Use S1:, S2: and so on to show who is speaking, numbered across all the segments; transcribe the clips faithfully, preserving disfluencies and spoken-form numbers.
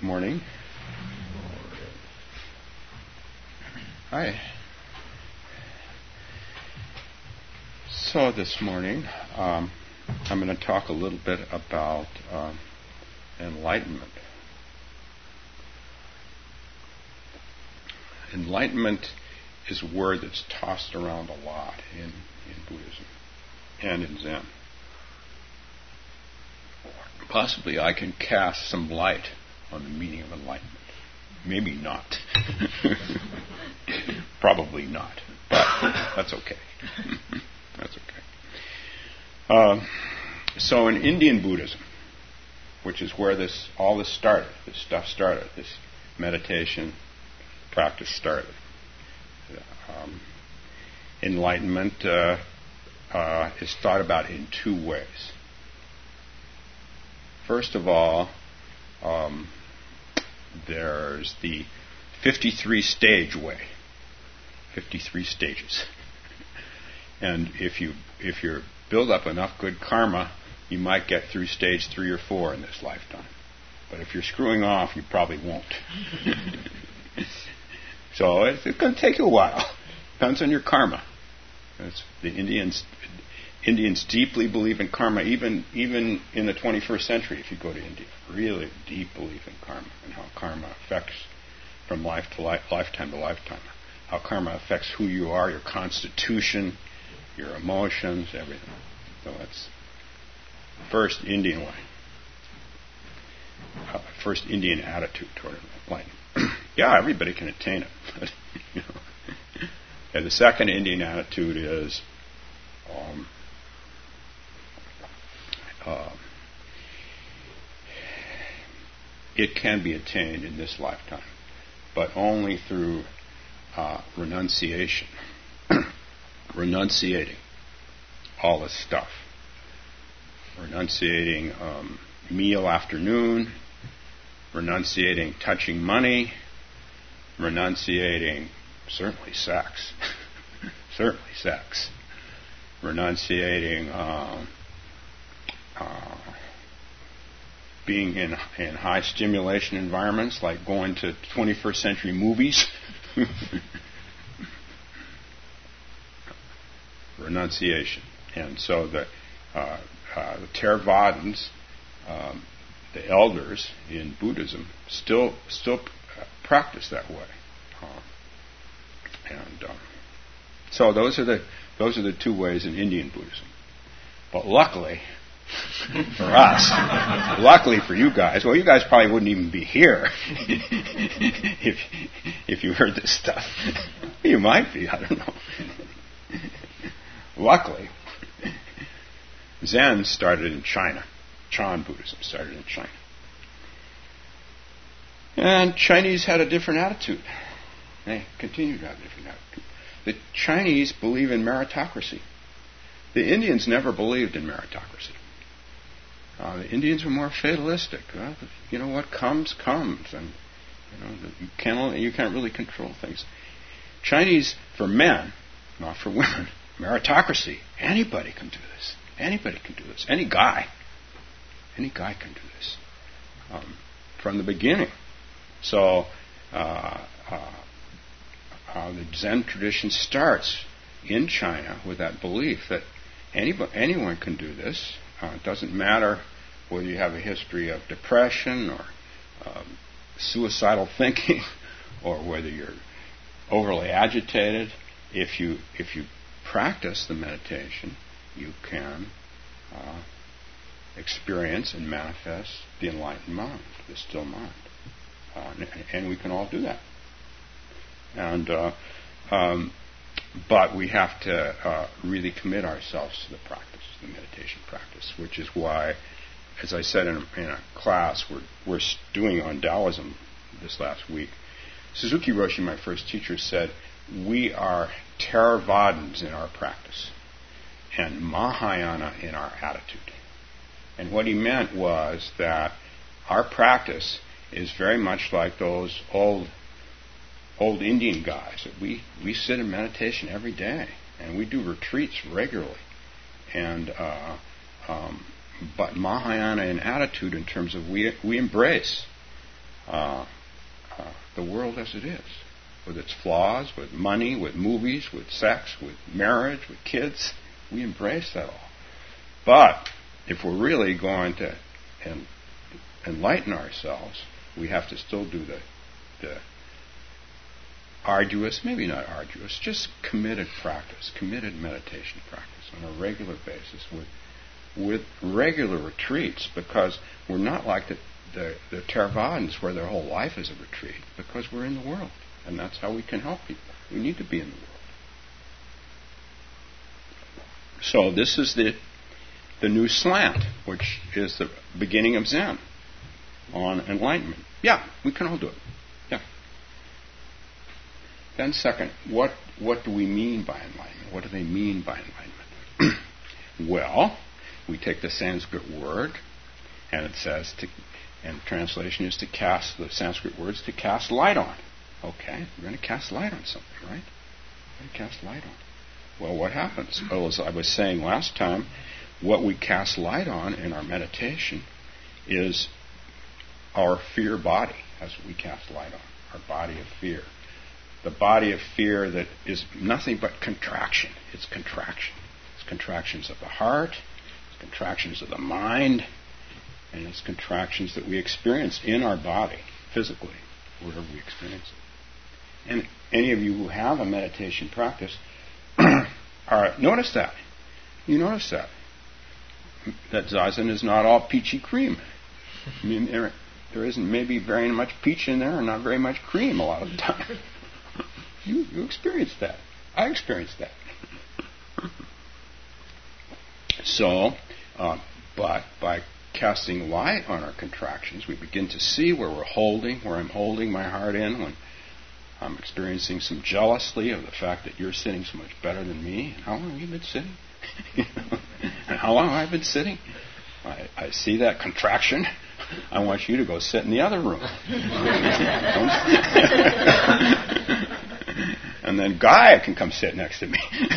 S1: morning. Hi. So this morning, um, I'm going to talk a little bit about um, enlightenment. Enlightenment is a word that's tossed around a lot in, in Buddhism and in Zen. Possibly I can cast some light on the meaning of enlightenment. Maybe not. Probably not. But that's okay. That's okay. Uh, so in Indian Buddhism, which is where this all this started, this stuff started, this meditation practice started. Um, enlightenment uh, uh, is thought about in two ways. First of all, um, there's the fifty-three stage way, fifty-three stages. And if you if you build up enough good karma, you might get through stage three or four in this lifetime. But if you're screwing off, you probably won't. So it's, it's going to take you a while. Depends on your karma. It's, the Indians Indians deeply believe in karma, even even in the twenty-first century. If you go to India, really deep belief in karma and how karma affects from life to life, lifetime to lifetime. How karma affects who you are, your constitution, your emotions, everything. So that's first Indian way. Uh, first Indian attitude toward enlightenment. Yeah, everybody can attain it. But, you know. And the second Indian attitude is um, uh, it can be attained in this lifetime, but only through uh, renunciation. Renunciating all this stuff. Renunciating um, meal afternoon, renunciating touching money, renunciating certainly sex, certainly sex, renunciating um, uh, being in in high stimulation environments like going to twenty-first century movies. Renunciation. And so the, uh, uh, the Theravadins, um, the elders in Buddhism, still still practice that way. Uh, and um, so those are the those are the two ways in Indian Buddhism. But luckily for us, luckily for you guys, well, you guys probably wouldn't even be here if if you heard this stuff. You might be, I don't know. Luckily, Zen started in China. Chan Buddhism started in China. And Chinese had a different attitude. They continue to have a different attitude. The Chinese believe in meritocracy. The Indians never believed in meritocracy. Uh, the Indians were more fatalistic. Well, you know, what comes, comes. And you know, you can't, you can't really control things. Chinese, for men, not for women, meritocracy. Anybody can do this. Anybody can do this. Any guy. Any guy can do this. Um, from the beginning. So, uh, uh, uh, the Zen tradition starts in China with that belief that anybody, anyone can do this. Uh, it doesn't matter whether you have a history of depression or um, suicidal thinking or whether you're overly agitated. If you if you practice the meditation, you can uh, experience and manifest the enlightened mind, the still mind. Uh, and, and we can all do that. And uh, um, but we have to uh, really commit ourselves to the practice, the meditation practice, which is why, as I said in a, in a class we're, we're doing on Taoism this last week, Suzuki Roshi, my first teacher, said, we are Theravadins in our practice and Mahayana in our attitude. And what he meant was that our practice is very much like those old old Indian guys. We we sit in meditation every day, and we do retreats regularly. And uh, um, but Mahayana in attitude, in terms of we we embrace uh, uh, the world as it is, with its flaws, with money, with movies, with sex, with marriage, with kids. We embrace that all. But if we're really going to en- enlighten ourselves, we have to still do the, the arduous, maybe not arduous, just committed practice, committed meditation practice on a regular basis with with regular retreats, because we're not like the, the, the Theravadins where their whole life is a retreat, because we're in the world. And that's how we can help people. We need to be in the world. So this is the the new slant, which is the beginning of Zen on enlightenment. Yeah, we can all do it. Yeah. Then second, what what do we mean by enlightenment? What do they mean by enlightenment? Well, we take the Sanskrit word, and it says to, and translation is to cast, the Sanskrit words to cast light on. Okay, we're going to cast light on something, right? We're going to cast light on. Well, what happens? Well, as I was saying last time, what we cast light on in our meditation is our fear body. That's what we cast light on, our body of fear. The body of fear that is nothing but contraction. It's contraction. It's contractions of the heart, it's contractions of the mind, and it's contractions that we experience in our body, physically, wherever we experience it. And any of you who have a meditation practice, are, notice that. You notice that. That Zazen is not all peachy cream. I mean, there, there isn't maybe very much peach in there and not very much cream a lot of the time. You, you experience that. I experienced that. So, uh, but by casting light on our contractions, we begin to see where we're holding, where I'm holding my heart in when I'm experiencing some jealousy of the fact that you're sitting so much better than me. How long have you been sitting? You know? And how long have I been sitting? I, I see that contraction. I want you to go sit in the other room. And then Guy can come sit next to me.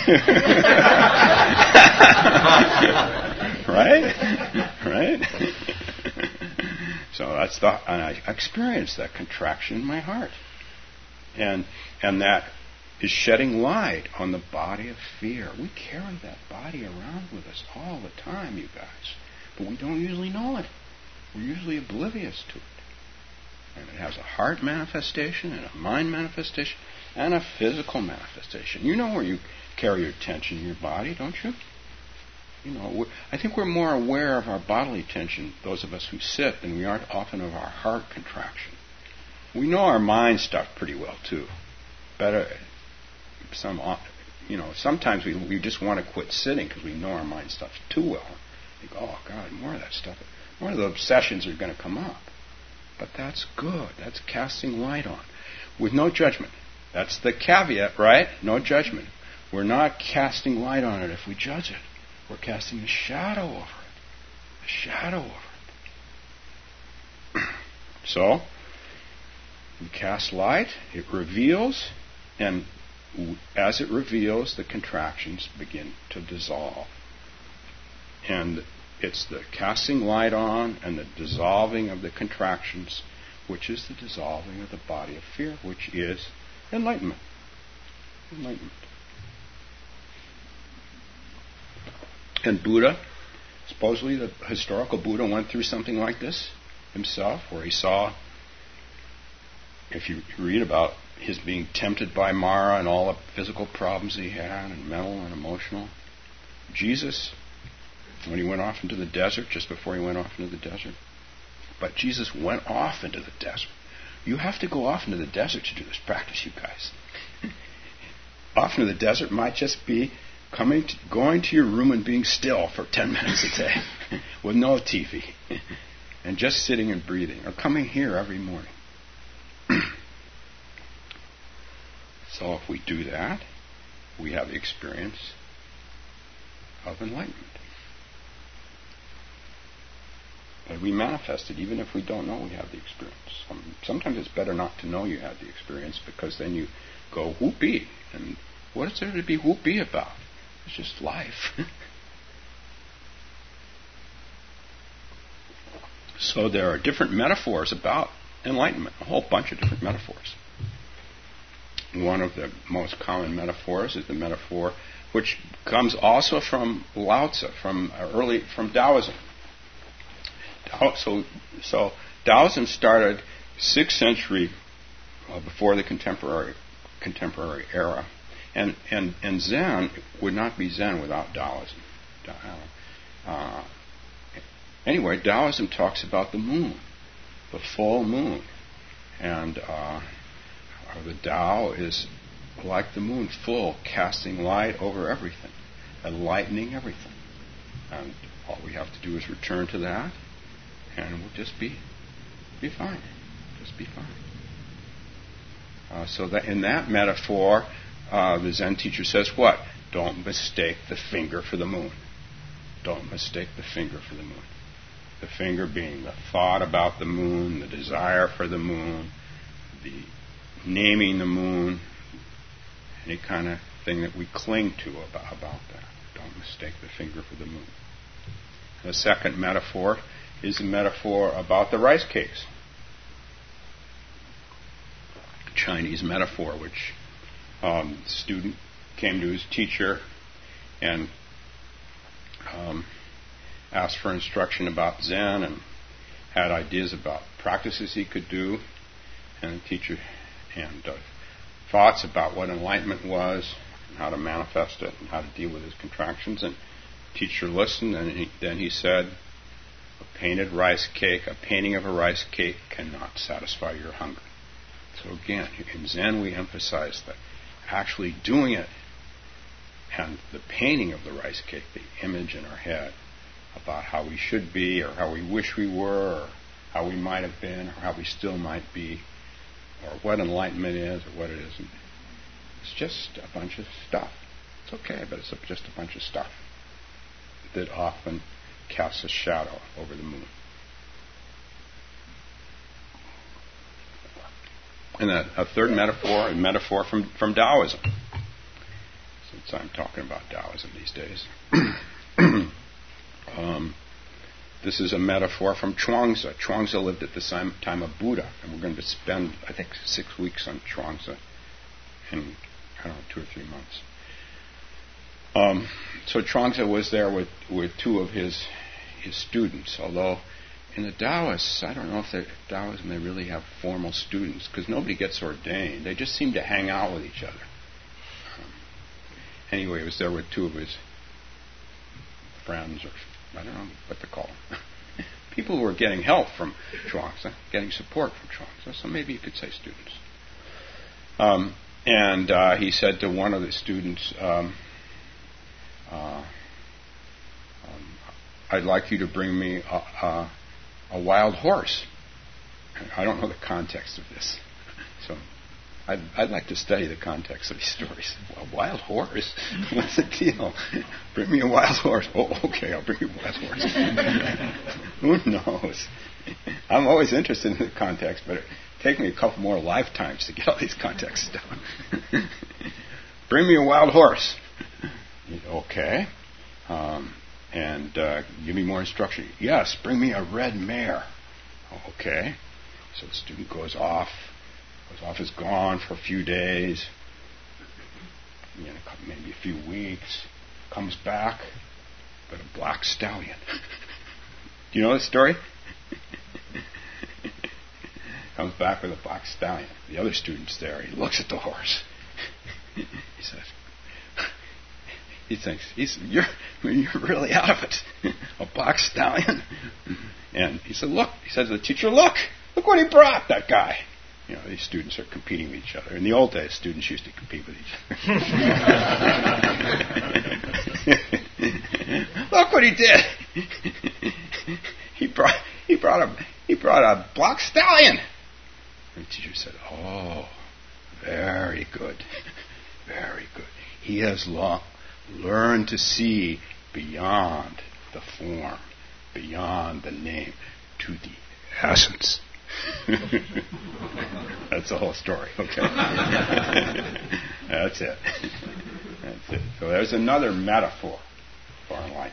S1: Right? Right? So that's the, and I experience that contraction in my heart. And and that is shedding light on the body of fear. We carry that body around with us all the time, you guys. But we don't usually know it. We're usually oblivious to it. And it has a heart manifestation and a mind manifestation and a physical manifestation. You know where you carry your tension in your body, don't you? You know, I think we're more aware of our bodily tension, those of us who sit, than we are often of our heart contraction. We know our mind stuff pretty well too. Better, some, you know, sometimes we we just want to quit sitting because we know our mind stuff too well. We go, oh God, more of that stuff, more of the obsessions are going to come up. But that's good. That's casting light on, with no judgment. That's the caveat, right? No judgment. We're not casting light on it if we judge it. We're casting a shadow over it. A shadow over it. So, we cast light, it reveals, and as it reveals, the contractions begin to dissolve. And it's the casting light on and the dissolving of the contractions, which is the dissolving of the body of fear, which is enlightenment. Enlightenment. And Buddha, supposedly the historical Buddha went through something like this himself, where he saw, if you read about his being tempted by Mara and all the physical problems he had, and mental and emotional. Jesus, when he went off into the desert, just before he went off into the desert. But Jesus went off into the desert. You have to go off into the desert to do this practice, you guys. Off into the desert might just be coming, to, going to your room and being still for ten minutes a day with no T V and just sitting and breathing, or coming here every morning. So if we do that, we have the experience of enlightenment. And we manifest it even if we don't know we have the experience. Um, sometimes it's better not to know you have the experience, because then you go, whoopee. And what is there to be whoopee about? It's just life. So there are different metaphors about enlightenment, a whole bunch of different metaphors. One of the most common metaphors is the metaphor which comes also from Lao Tzu, from early from Taoism. So, so Taoism started sixth century uh, before the contemporary contemporary era, and, and and Zen would not be Zen without Taoism. Uh, anyway, Taoism talks about the moon, the full moon, and uh, the Tao is like the moon, full, casting light over everything, enlightening everything. And all we have to do is return to that, and we'll just be be fine. Just be fine. Uh, so that in that metaphor, uh, the Zen teacher says what? Don't mistake the finger for the moon. Don't mistake the finger for the moon. The finger being the thought about the moon, the desire for the moon, the naming the moon, any kind of thing that we cling to about, about that. Don't mistake the finger for the moon. The second metaphor is a metaphor about the rice cakes. Chinese metaphor, which um, the student came to his teacher and um, asked for instruction about Zen and had ideas about practices he could do, and the teacher and uh, thoughts about what enlightenment was and how to manifest it and how to deal with his contractions. And the teacher listened, and he, then he said, a painted rice cake, a painting of a rice cake cannot satisfy your hunger. So again, in Zen we emphasize that actually doing it and the painting of the rice cake, the image in our head about how we should be or how we wish we were or how we might have been or how we still might be or what enlightenment is or what it isn't. It's just a bunch of stuff. It's okay, but it's just a bunch of stuff that often casts a shadow over the moon. And a, a third metaphor, a metaphor from, from Taoism, since I'm talking about Taoism these days. um, this is a metaphor from Chuang-Tzu. Chuang-Tzu lived at the same time of Buddha, and we're going to spend, I think, six weeks on Chuang-Tzu in, I don't know, two or three months. Um, so Chuang-Tzu was there with, with two of his his students, although in the Taoists, I don't know if the Taoism they really have formal students, because nobody gets ordained. They just seem to hang out with each other. Um, anyway, he was there with two of his friends, or I don't know what to call them. People who were getting help from Chuang-Tzu, getting support from Chuang-Tzu, so maybe you could say students. Um, and uh, he said to one of the students, um, uh, um, I'd like you to bring me a, a, a wild horse. I don't know the context of this, so I'd, I'd like to study the context of these stories. A wild horse? What's the deal? Bring me a wild horse. Oh, okay, I'll bring you a wild horse. Who knows? I'm always interested in the context, but it take me a couple more lifetimes to get all these contexts down. Bring me a wild horse. Okay. Um, and uh, give me more instruction. Yes, bring me a red mare. Okay. So the student goes off. Goes off, is gone for a few days, you know, maybe a few weeks. Comes back, but a black stallion. Do you know the story? Comes back with a black stallion. The other student's there. He looks at the horse. He says, he thinks, he's, you're, you're really out of it. A black stallion. And he said, look, he says to the teacher, look, look what he brought, that guy. You know, these students are competing with each other. In the old days, students used to compete with each other. Look what he did. he brought he brought a he brought a black stallion. And the teacher said, oh, very good. Very good. He has long learned to see beyond the form, beyond the name, to the essence. That's the whole story, okay? That's it. That's it. So there's another metaphor for enlightenment.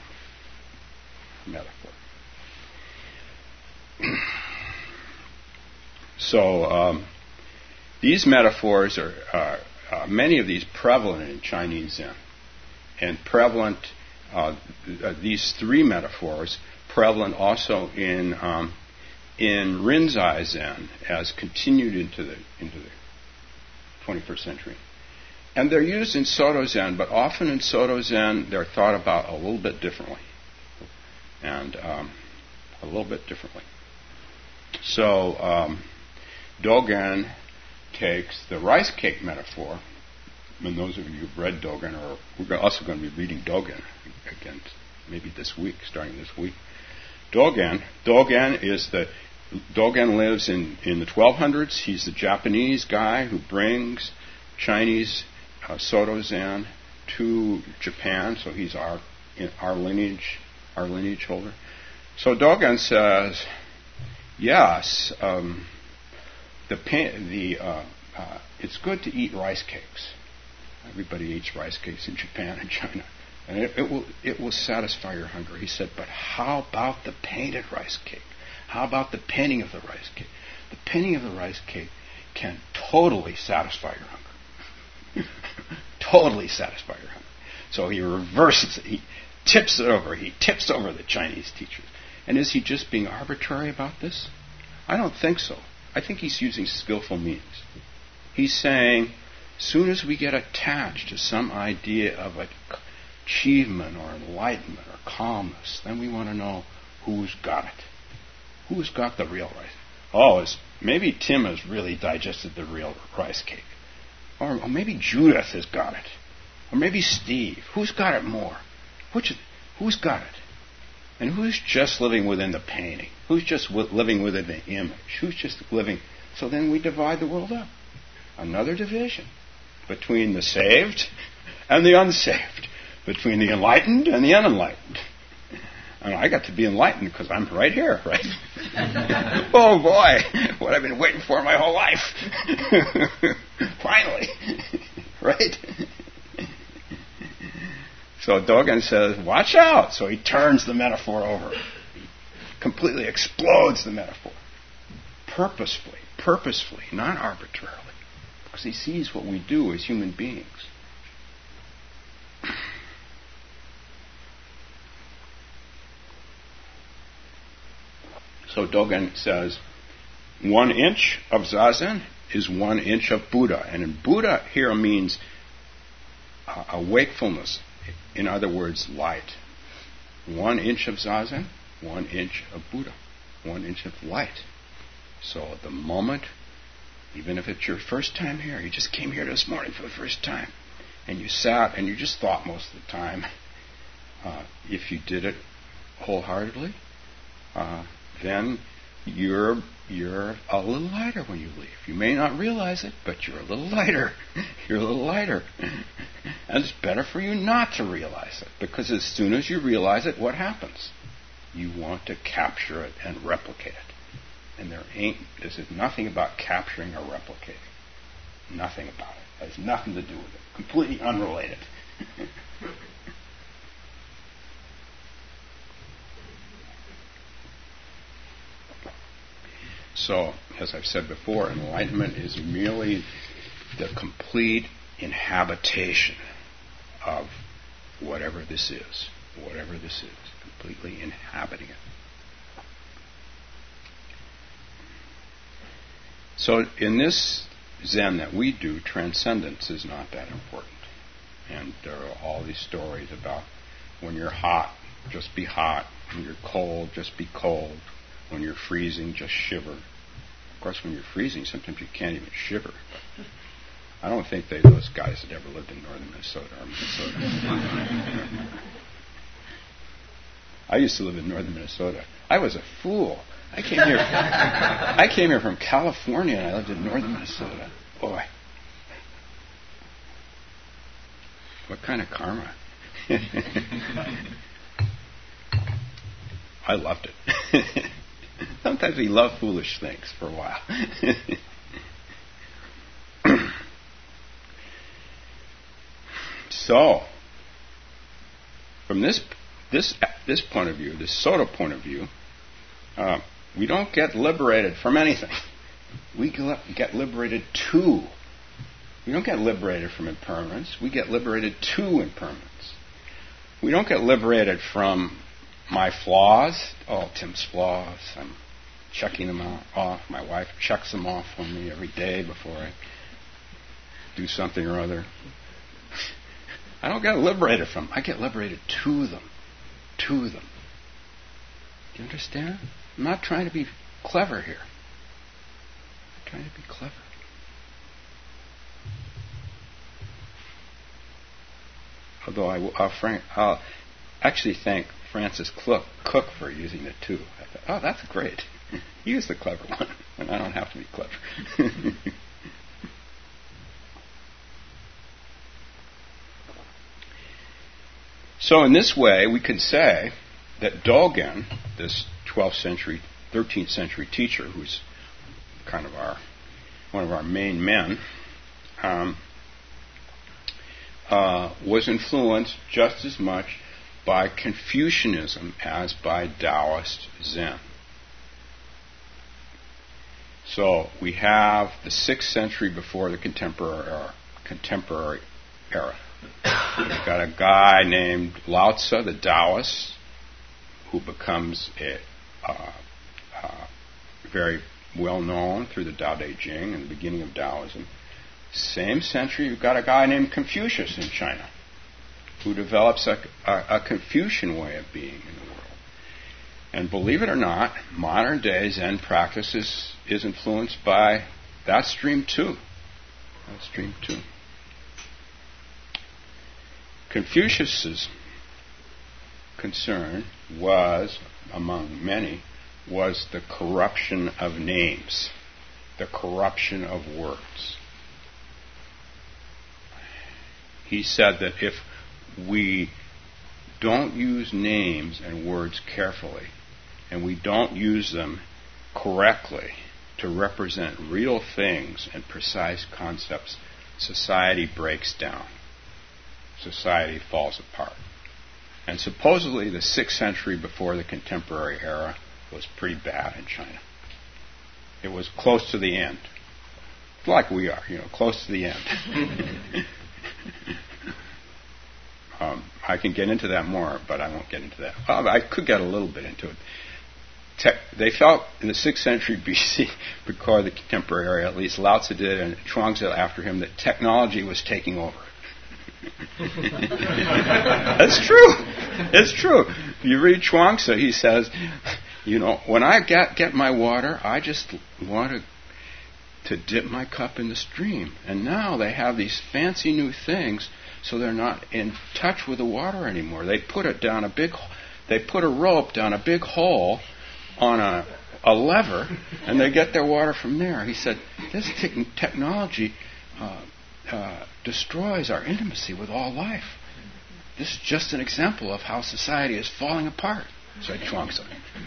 S1: Metaphor. So um, these metaphors are, uh, uh, many of these prevalent in Chinese Zen. And prevalent, uh, th- these three metaphors, prevalent also in um, in Rinzai Zen as continued into the into the twenty-first century. And they're used in Soto Zen, but often in Soto Zen they're thought about a little bit differently. And um, a little bit differently. So um, Dogen takes the rice cake metaphor, and those of you who've read Dogen, or we're also going to be reading Dogen again, maybe this week, starting this week. Dogen, Dogen is the Dogen lives in, in the twelve hundreds. He's the Japanese guy who brings Chinese uh, Soto Zen to Japan. So he's our in our lineage, our lineage holder. So Dogen says, yes, um, the the uh, uh, it's good to eat rice cakes. Everybody eats rice cakes in Japan and China. And it, it will it will satisfy your hunger. He said, but how about the painted rice cake? How about the painting of the rice cake? The painting of the rice cake can totally satisfy your hunger. Totally satisfy your hunger. So he reverses it. He tips it over. He tips over the Chinese teachers. And is he just being arbitrary about this? I don't think so. I think he's using skillful means. He's saying, as soon as we get attached to some idea of achievement or enlightenment or calmness, then we want to know who's got it. Who's got the real rice? Oh, it's, maybe Tim has really digested the real rice cake. Or, or maybe Judith has got it. Or maybe Steve. Who's got it more? Which, who's got it? And who's just living within the painting? Who's just w- living within the image? Who's just living? So then we divide the world up. Another division between the saved and the unsaved, between the enlightened and the unenlightened. And I got to be enlightened because I'm right here, right? Oh boy, what I've been waiting for my whole life. Finally, right? So Dogen says, watch out. So he turns the metaphor over. He completely explodes the metaphor. Purposefully, purposefully, not arbitrarily. Because he sees what we do as human beings. So Dogen says, one inch of Zazen is one inch of Buddha. And in Buddha here means uh, a wakefulness. In other words, light. One inch of Zazen, one inch of Buddha. One inch of light. So at the moment, even if it's your first time here, you just came here this morning for the first time, and you sat and you just thought most of the time, uh, if you did it wholeheartedly, uh, then you're you're a little lighter when you leave. You may not realize it, but you're a little lighter. You're a little lighter. And it's better for you not to realize it, because as soon as you realize it, what happens? You want to capture it and replicate it. And there ain't, this is nothing about capturing or replicating. Nothing about it. It has nothing to do with it. Completely unrelated. So, as I've said before, enlightenment is merely the complete inhabitation of whatever this is. Whatever this is. Completely inhabiting it. So in this Zen that we do, transcendence is not that important. And there are all these stories about when you're hot, just be hot. When you're cold, just be cold. When you're freezing, just shiver. Of course, when you're freezing, sometimes you can't even shiver. I don't think they, those guys had ever lived in northern Minnesota or Minnesota. I used to live in northern Minnesota. I was a fool. I came here. I came here from California, and I lived in northern Minnesota. Boy, what kind of karma! I loved it. Sometimes we love foolish things for a while. So, from this this this point of view, this Soto point of view, uh, we don't get liberated from anything. we get liberated to. We don't get liberated from impermanence. We get liberated to impermanence. We don't get liberated from my flaws. Oh, Tim's flaws. I'm checking them out, off. My wife checks them off for me every day before I do something or other. I don't get liberated from them. I get liberated to them. To them. Do you understand? I'm not trying to be clever here. I'm trying to be clever. Although I, I'll, frank, I'll actually thank Francis Cook, Cook for using the two. I thought, oh, that's great. Use the clever one, and I don't have to be clever. So in this way, we can say that Dogen, this twelfth century, thirteenth century teacher, who's kind of our one of our main men, um, uh, was influenced just as much by Confucianism as by Taoist Zen. So we have the sixth century before the contemporary era. Contemporary era. We've got a guy named Lao Tzu, the Taoist, who becomes a, uh, uh, very well known through the Tao Te Ching and the beginning of Taoism. Same century, you've got a guy named Confucius in China, who develops a, a, a Confucian way of being in the world. And believe it or not, modern day Zen practice is, is influenced by that stream too. That stream too. Confucius's concern was, among many, was the corruption of names, the corruption of words. He said that if we don't use names and words carefully, and we don't use them correctly to represent real things and precise concepts, society breaks down. Society falls apart. And supposedly the sixth century before the contemporary era was pretty bad in China. It was close to the end. Like we are, you know, close to the end. um, I can get into that more, but I won't get into that. Well, I could get a little bit into it. Te- they felt in the sixth century B C, before the contemporary era, at least Lao Tzu did, and Chuang-Tzu after him, that technology was taking over. That's true. It's true. You read Chuang-Tzu, he says, you know, when I get, get my water, I just want to, to dip my cup in the stream. And now they have these fancy new things, so they're not in touch with the water anymore. They put it down a big, they put a rope down a big hole on a, a lever, and they get their water from there. He said, this te- technology uh, uh, destroys our intimacy with all life. This is just an example of how society is falling apart, said Chuang-Tzu.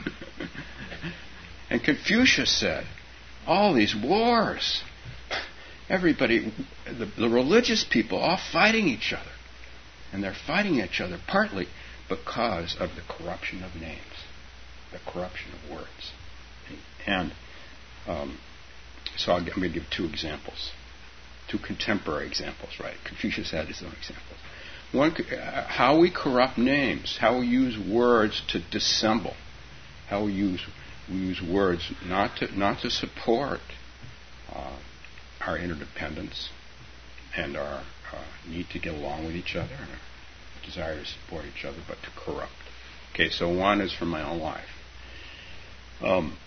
S1: And Confucius said, all these wars, everybody, the, the religious people, all fighting each other. And they're fighting each other partly because of the corruption of names, the corruption of words. And um, so I'll, I'm going to give two examples, two contemporary examples, right? Confucius had his own examples. One, uh, how we corrupt names, how we use words to dissemble, how we use we use words not to not to support uh, our interdependence and our uh, need to get along with each other and our desire to support each other, but to corrupt. Okay, so one is from my own life. Um,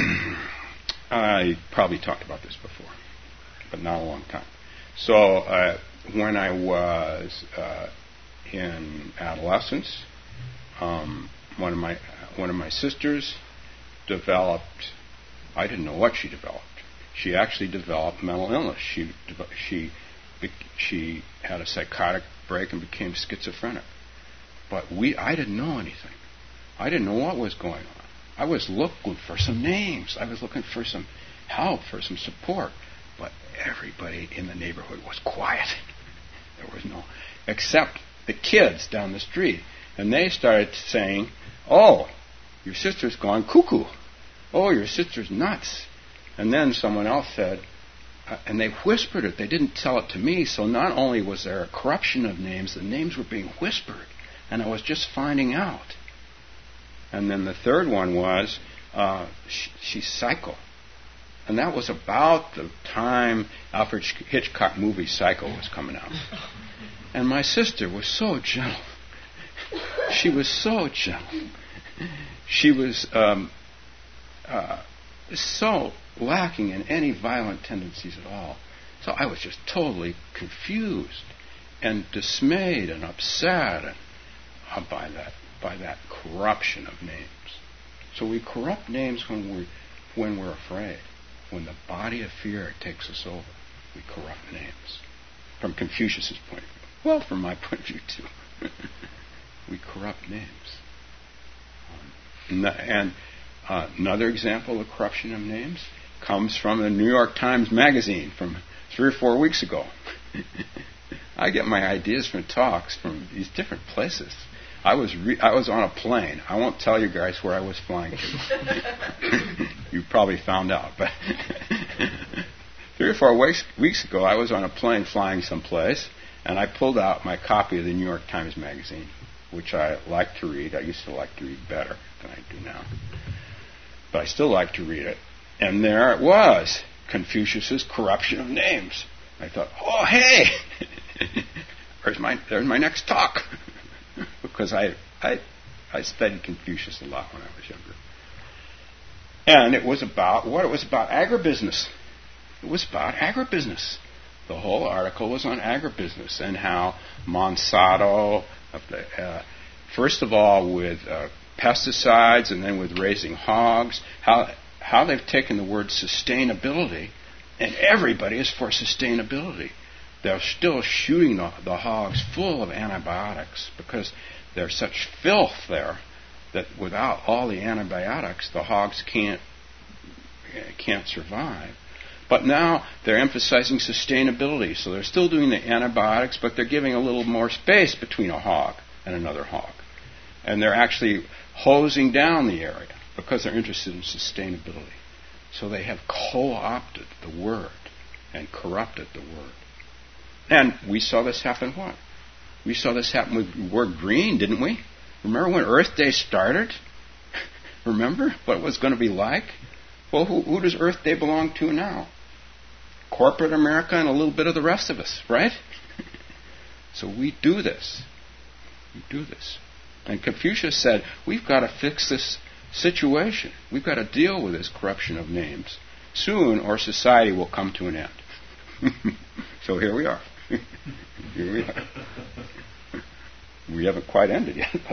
S1: I probably talked about this before, but not a long time. So uh, when I was uh, in adolescence, um, one of my one of my sisters developed. I didn't know what she developed. She actually developed mental illness. She she she had a psychotic break and became schizophrenic. But we, I didn't know anything. I didn't know what was going on. I was looking for some names. I was looking for some help, for some support. But everybody in the neighborhood was quiet. There was no, except the kids down the street. And they started saying, oh, your sister's gone cuckoo. Oh, your sister's nuts. And then someone else said, uh, and they whispered it. They didn't tell it to me. So not only was there a corruption of names, the names were being whispered. And I was just finding out. And then the third one was, uh, she, she's Psycho. And that was about the time Alfred Hitchcock movie Psycho was coming out. And my sister was so gentle. She was so gentle. She was um, uh, so lacking in any violent tendencies at all. So I was just totally confused and dismayed and upset and, uh, by that by that corruption of names. So we corrupt names when we when we're afraid. When the body of fear takes us over, we corrupt names. From Confucius' point of view. Well, from my point of view, too. We corrupt names. Um, and uh, another example of corruption of names comes from the New York Times Magazine from three or four weeks ago. I get my ideas from talks from these different places. I was re- I was on a plane. I won't tell you guys where I was flying to. You probably found out. But three or four weeks, weeks ago, I was on a plane flying someplace, and I pulled out my copy of the New York Times Magazine, which I like to read. I used to like to read better than I do now. But I still like to read it. And there it was, Confucius's Corruption of Names. I thought, oh, hey, there's my, there's my next talk. Because I, I I studied Confucius a lot when I was younger. And it was about what? It was about agribusiness. It was about agribusiness. The whole article was on agribusiness and how Monsanto, uh, first of all with uh, pesticides and then with raising hogs, how how they've taken the word sustainability, and everybody is for sustainability. They're still shooting the, the hogs full of antibiotics because there's such filth there that without all the antibiotics, the hogs can't can't survive. But now they're emphasizing sustainability, so they're still doing the antibiotics, but they're giving a little more space between a hog and another hog. And they're actually hosing down the area because they're interested in sustainability. So they have co-opted the word and corrupted the word. And we saw this happen what? We saw this happen with the word green, didn't we? Remember when Earth Day started? Remember what it was going to be like? Well, who, who does Earth Day belong to now? Corporate America and a little bit of the rest of us, right? So we do this. We do this. And Confucius said, we've got to fix this situation. We've got to deal with this corruption of names. Soon, our society will come to an end. So here we are. Here we are. We haven't quite ended yet, but.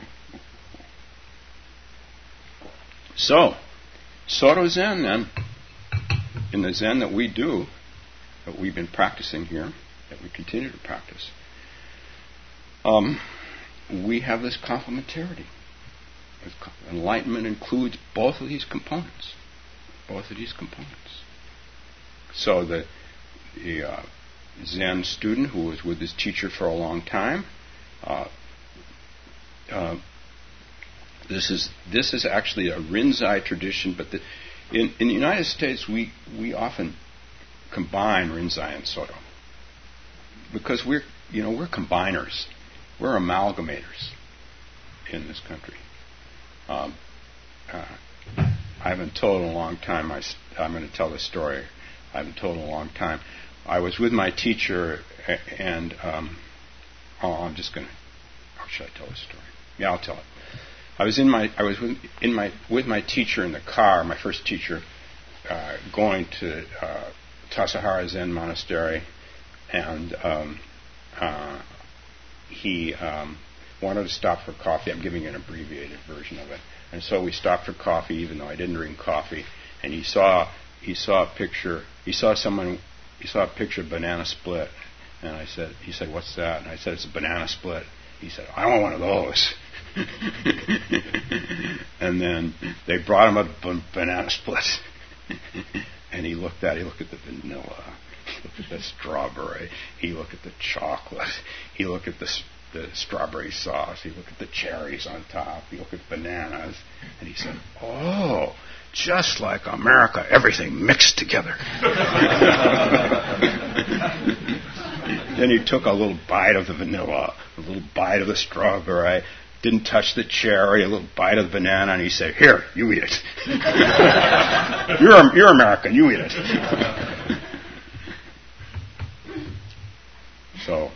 S1: So, Soto Zen then, in the Zen that we do, that we've been practicing here, that we continue to practice, um, we have this complementarity. Enlightenment includes both of these components. Both of these components. So the, the uh, Zen student who was with his teacher for a long time, uh, uh, this is this is actually a Rinzai tradition, but the, in, in the United States we, we often combine Rinzai and Soto because we're you know we're combiners, we're amalgamators in this country. Um, uh, I haven't told in a long time. I, I'm going to tell this story. I haven't told in a long time. I was with my teacher, and um, oh, I'm just going to. Or should I tell this story? Yeah, I'll tell it. I was in my. I was with, in my with my teacher in the car. My first teacher, uh, going to uh, Tassajara Zen Monastery, and um, uh, he um, wanted to stop for coffee. I'm giving an abbreviated version of it. And so we stopped for coffee, even though I didn't drink coffee. And he saw he saw a picture. He saw someone. He saw a picture of banana split. And I said, he said, "What's that?" And I said, "It's a banana split." He said, "I want one of those." And then they brought him a b- banana split. And he looked at. He looked at the vanilla. He looked at the strawberry. He looked at the chocolate. He looked at the. the strawberry sauce. He looked at the cherries on top. He looked at bananas. And he said, "Oh, just like America, everything mixed together. Then he took a little bite of the vanilla, a little bite of the strawberry, didn't touch the cherry, a little bite of the banana, and he said, "Here, you eat it. you're, you're American, you eat it." so,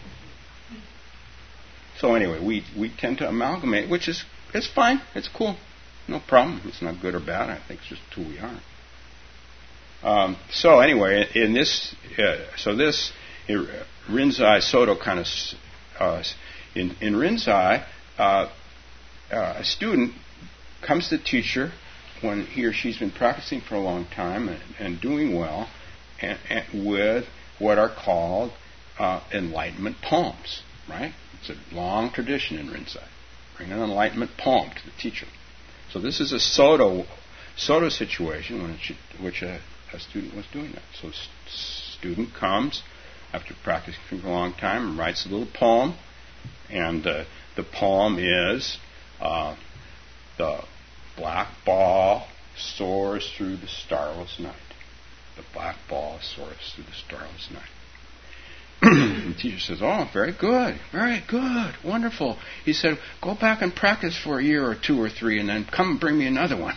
S1: so anyway, we, we tend to amalgamate, which is it's fine, it's cool, no problem. It's not good or bad. I think it's just who we are. Um, so anyway, in this, uh, so this uh, Rinzai Soto kind of uh, in in Rinzai. Uh, uh, a student comes to the teacher when he or she's been practicing for a long time and, and doing well, and, and with what are called uh, enlightenment poems. Right? It's a long tradition in Rinzai. Bring an enlightenment poem to the teacher. So this is a Soto Soto situation when it should, which a, a student was doing that. So a student comes after practicing for a long time and writes a little poem, and uh, the poem is uh, the black ball soars through the starless night. The black ball soars through the starless night. The teacher says, "Oh, very good, very good, wonderful." He said, "Go back and practice for a year or two or three and then come and bring me another one."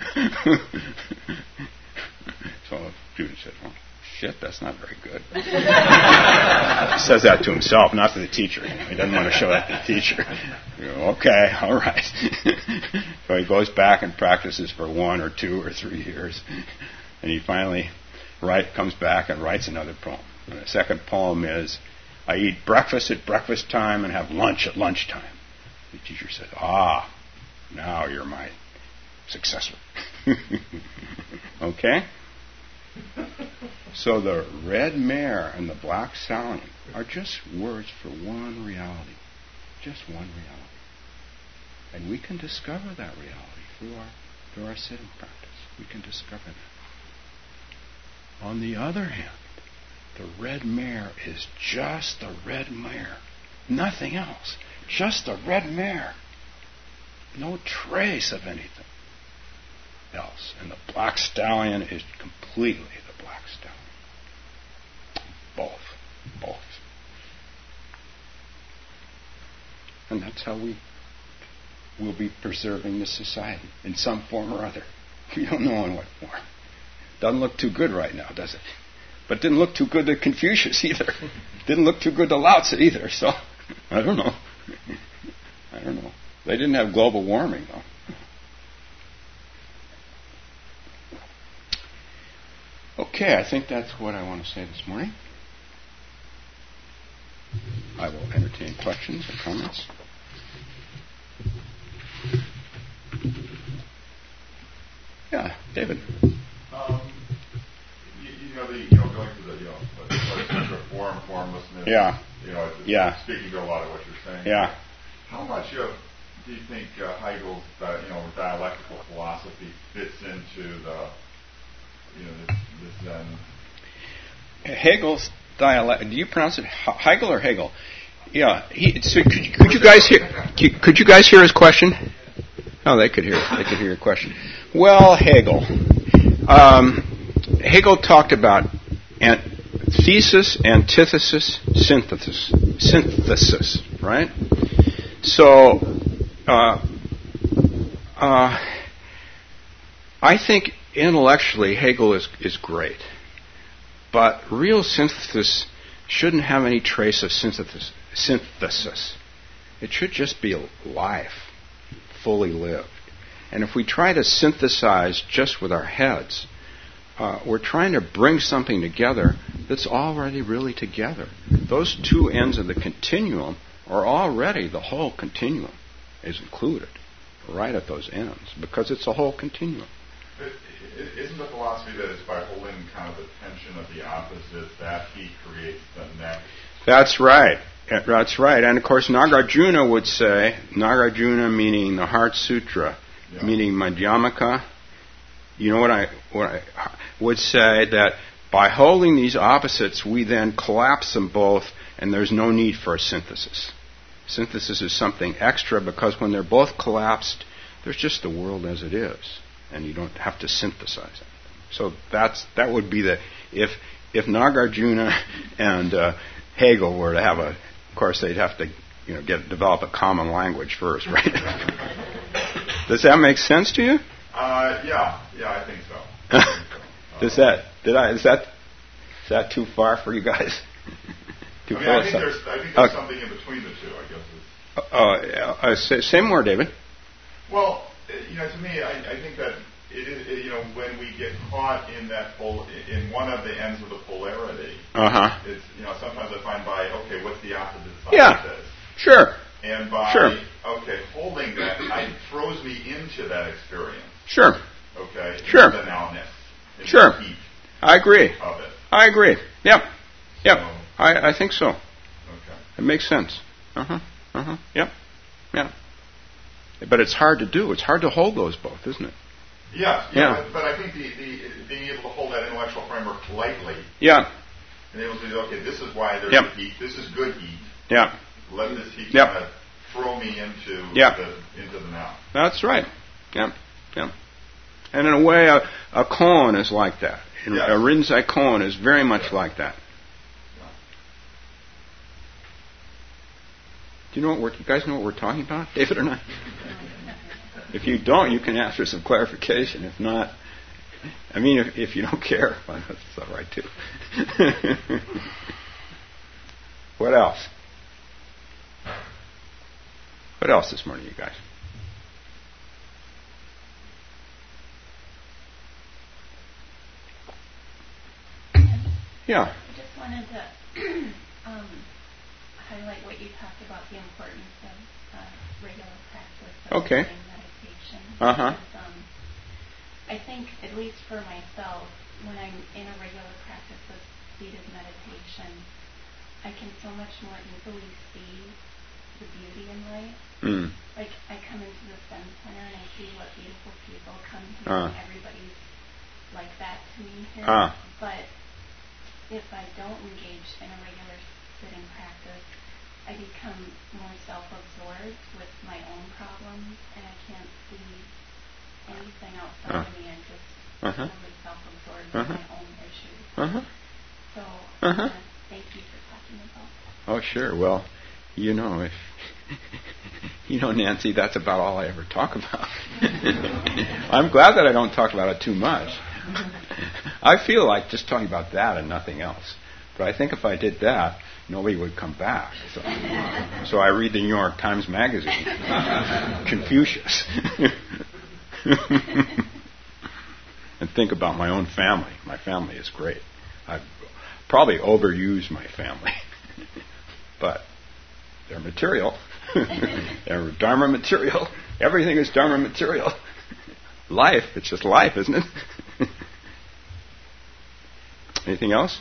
S1: So the student said, "Oh, shit, that's not very good." He says that to himself, not to the teacher. He doesn't want to show that to the teacher. You know, okay, all right. So he goes back and practices for one or two or three years. And he finally write, comes back and writes another poem. And the second poem is, "I eat breakfast at breakfast time and have lunch at lunchtime." The teacher said, "Ah, now you're my successor." Okay? So the red mare and the black stallion are just words for one reality. Just one reality. And we can discover that reality through our, through our sitting practice. We can discover that. On the other hand, the red mare is just the red mare. Nothing else. Just the red mare. No trace of anything else. And the black stallion is completely the black stallion. Both. Both. And that's how we will be preserving this society in some form or other. We don't know in what form. Doesn't look too good right now, does it? But didn't look too good to Confucius either. Didn't look too good to Lao Tzu either. So, I don't know. I don't know. They didn't have global warming, though. Okay, I think that's what I want to say this morning. I will entertain questions or comments. Yeah, David.
S2: Um, you, you know, the, you know, going through the, you know, the form, formlessness.
S1: Yeah.
S2: You know, it's,
S1: yeah.
S2: Speaking to a lot of what you're saying.
S1: Yeah.
S2: How much of do you think uh, Hegel's, uh, you know, dialectical philosophy fits into the, you know, this, this Zen?
S1: Hegel's dialect. Do you pronounce it Hegel or Hegel? Yeah. He, so could, could you guys hear? Could you guys hear his question? Oh, they could hear. They could hear your question. Well, Hegel. Um, Hegel talked about an, thesis, antithesis, synthesis, synthesis. Right. So, uh, uh, I think intellectually Hegel is is great, but real synthesis shouldn't have any trace of synthesis. Synthesis. It should just be life, fully lived. And if we try to synthesize just with our heads, uh, we're trying to bring something together that's already really together. Those two ends of the continuum are already, the whole continuum is included right at those ends because it's a whole continuum.
S2: It, isn't the philosophy that it's by holding kind of the tension of the opposites that he creates the next? That's
S1: right. That's right. And of course, Nagarjuna would say, Nagarjuna meaning the Heart Sutra, yeah. meaning Madhyamaka, you know what I, what I would say that by holding these opposites, we then collapse them both, and there's no need for a synthesis. Synthesis is something extra because when they're both collapsed, there's just the world as it is. and you don't have to synthesize it. So that's that would be the if if Nagarjuna and uh, Hegel were to have a, of course they'd have to you know get develop a common language first, right? Does that make sense to you?
S2: Uh, yeah, yeah, I think so.
S1: Does that did I is that is that too far for you guys?
S2: I mean, I think there's I think there's uh, something in between the two. I guess.
S1: Uh, uh, uh, say, say more, David.
S2: Well, you know, to me, I, I think that it is, it, you know, when we get caught in that pol- in one of the ends of the polarity,
S1: uh-huh.
S2: it's, you know, sometimes I find by, okay, what's the opposite side
S1: yeah.
S2: of this?
S1: Sure.
S2: And by,
S1: sure.
S2: okay, holding that, it throws me into that experience.
S1: Sure.
S2: Okay?
S1: Sure.
S2: The nowness.
S1: Sure.
S2: The heat
S1: I agree.
S2: of it.
S1: I agree. Yep. Yep.
S2: So,
S1: I, I think so.
S2: Okay.
S1: It makes sense. Uh-huh. Uh-huh. Yep. Yeah. But it's hard to do. It's hard to hold those both, isn't it?
S2: Yeah, yeah,
S1: yeah.
S2: But, but I think the, the being able to hold that intellectual framework lightly,
S1: yeah,
S2: and able to say, okay, this is why there's
S1: yep.
S2: heat. This is good heat.
S1: Yeah.
S2: Let this heat
S1: yep.
S2: kind of throw me into
S1: yep.
S2: the into the now.
S1: That's right. Yeah, yeah. And in a way, a, a koan is like that.
S2: Yes.
S1: A Rinzai koan is very much like that.
S2: Yeah.
S1: Do you know what we're, you guys know what we're talking about, David or not? If you don't, you can ask for some clarification. If not, I mean, if, if you don't care, well, that's all right too. What else? What else this morning, you guys? Yeah.
S3: I just wanted to um, highlight what you talked about, the importance of uh, regular practice of
S1: okay.
S3: meditation.
S1: Uh-huh.
S3: Because, um, I think, at least for myself, when I'm in a regular practice of seated meditation, I can so much more easily see the beauty in life.
S1: Mm.
S3: Like, I come into the Zen Center and I see what beautiful people come here,
S1: uh.
S3: and everybody's like that to me here.
S1: Uh.
S3: But if I don't engage in a regular sitting practice, I become more self-absorbed with my own problems, and I can't see anything outside uh. of me. I'm just
S1: uh-huh.
S3: totally self-absorbed
S1: uh-huh.
S3: with my own issues.
S1: Uh-huh.
S3: So,
S1: uh-huh.
S3: uh, thank you for talking about that.
S1: Oh, sure. Well, you know, if you know, Nancy, that's about all I ever talk about. I'm glad that I don't talk about it too much. I feel like just talking about that and nothing else. But I think if I did that, nobody would come back. So, so I read the New York Times Magazine. Confucius. And think about my own family. My family is great. I've probably overused my family. But they're material. They're Dharma material. Everything is Dharma material. Life, it's just life, isn't it? Anything else?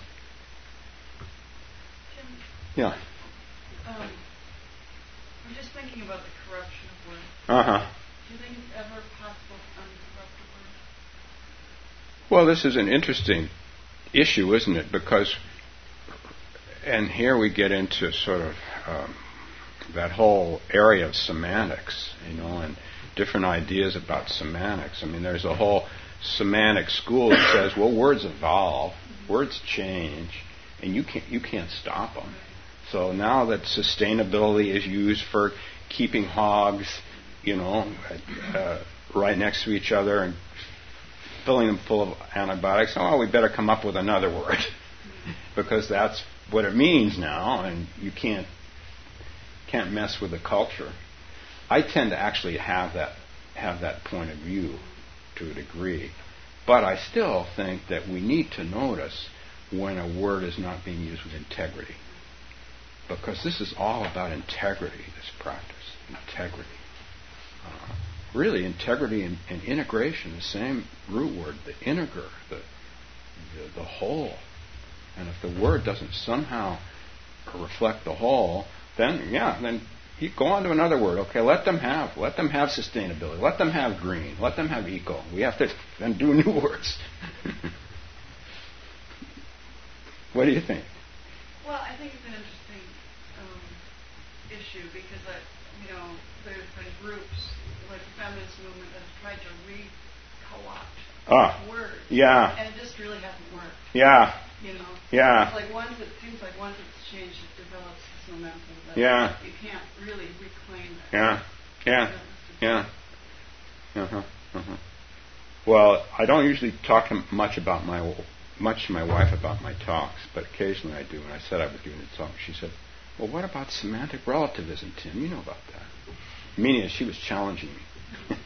S4: Jim,
S1: yeah.
S4: Um, I'm just thinking about the corruption of words.
S1: Uh-huh.
S4: Do you think it's ever possible to uncorrupt the word?
S1: Well, this is an interesting issue, isn't it? Because, and here we get into sort of um, that whole area of semantics, you know, and different ideas about semantics. I mean, there's a whole semantic school that says, well, words evolve, words change, and you can't you can't stop them. So now that sustainability is used for keeping hogs, you know, uh, right next to each other and filling them full of antibiotics, oh, we better come up with another word because that's what it means now, and you can't can't mess with the culture. I tend to actually have that have that point of view to a degree, but I still think that we need to notice when a word is not being used with integrity, because this is all about integrity. This practice, integrity, uh, really integrity and, and integration, the same root word, the integer, the, the the whole. And if the word doesn't somehow reflect the whole, then yeah, then you go on to another word. Okay, let them have, let them have sustainability, let them have green, let them have eco. We have to then do new words. What do you think?
S4: Well, I think it's an interesting um, issue because, I, you know, there's been groups like the feminist movement that have tried to co-opt
S1: Ah,
S4: words.
S1: yeah.
S4: And it just really hasn't worked.
S1: Yeah.
S4: You know?
S1: Yeah.
S4: It's like once it seems like once it's changed, it develops this momentum that
S1: Yeah.
S4: you can't really reclaim it.
S1: Yeah. Yeah. Yeah. Uh-huh. Uh-huh. Well, I don't usually talk to much about my much to my wife about my talks, but occasionally I do. And I said I was giving a talk. She said, "Well, what about semantic relativism, Tim? You know about that." Meaning, she was challenging me.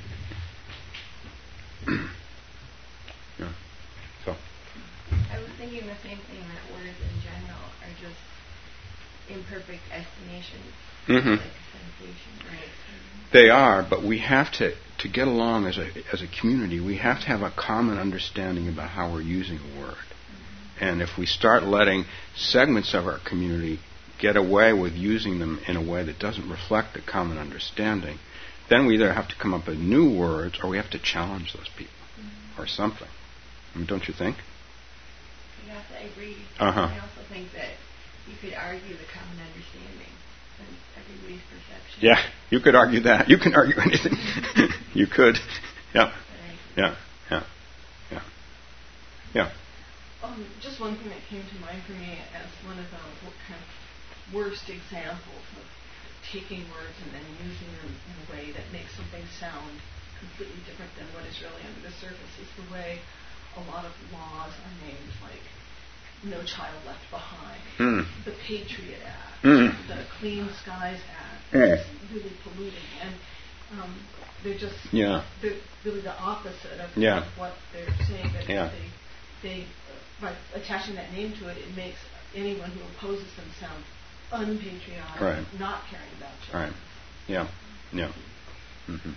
S1: Yeah. So.
S5: I was thinking the same thing, that words in general are just imperfect estimations,
S1: Mm-hmm.
S5: like sensation, right?
S1: They are, but we have to, to get along as a as a community, we have to have a common understanding about how we're using a word. Mm-hmm. And if we start letting segments of our community get away with using them in a way that doesn't reflect a common understanding, then we either have to come up with new words or we have to challenge those people, mm-hmm. or something. I mean, don't you think?
S5: Yes, I agree.
S1: Uh-huh.
S5: I also think that you could argue the common understanding and everybody's perception.
S1: Yeah, you could argue that. You can argue anything. You could. Yeah. Yeah. Yeah. Yeah. Yeah.
S4: Um, just one thing that came to mind for me as one of the kind of worst examples of taking words and then using them in a way that makes something sound completely different than what is really under the surface is the way a lot of laws are named, like No Child Left Behind,
S1: mm.
S4: the Patriot Act,
S1: mm.
S4: the Clean Skies Act.
S1: Mm.
S4: It's really polluting, and um, they're just
S1: yeah.
S4: they're really the opposite of,
S1: yeah.
S4: of what they're saying. That
S1: yeah.
S4: they, they by attaching that name to it, it makes anyone who opposes them sound unpatriotic,
S1: right.
S4: not caring about children.
S1: Right. Yeah. Yeah. Mm-hmm.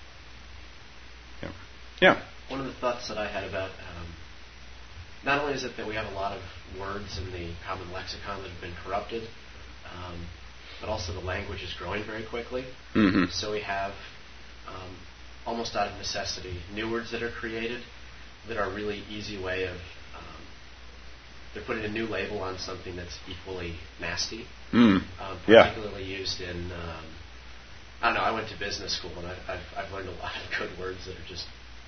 S1: Yeah. Yeah.
S6: One of the thoughts that I had about um, not only is it that we have a lot of words in the common lexicon that have been corrupted, um, but also the language is growing very quickly.
S1: Mm-hmm.
S6: So we have, um, almost out of necessity, new words that are created that are a really easy way of, um, they're putting a new label on something that's equally nasty,
S1: mm.
S6: um,
S1: yeah.
S6: particularly used in, um, I don't know, I went to business school and I, I've, I've learned a lot of good words that are just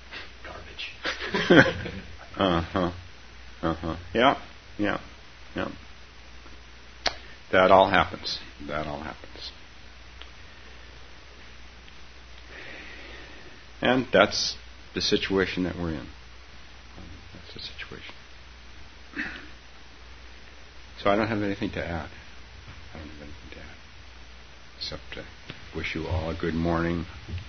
S6: garbage.
S1: uh-huh. Uh-huh. Yeah. Yeah. Yeah. That all happens. That all happens. And that's the situation that we're in. That's the situation. So I don't have anything to add. I don't have anything to add. Except to wish you all a good morning.